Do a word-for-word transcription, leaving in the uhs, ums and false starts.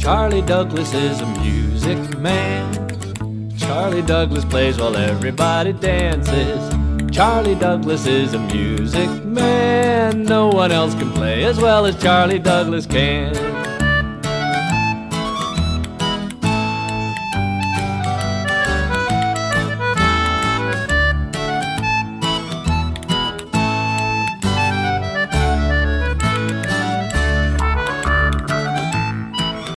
Charlie Douglas is a music man. Charlie Douglas plays while everybody dances. Charlie Douglas is a music man. No one else can play as well as Charlie Douglas can.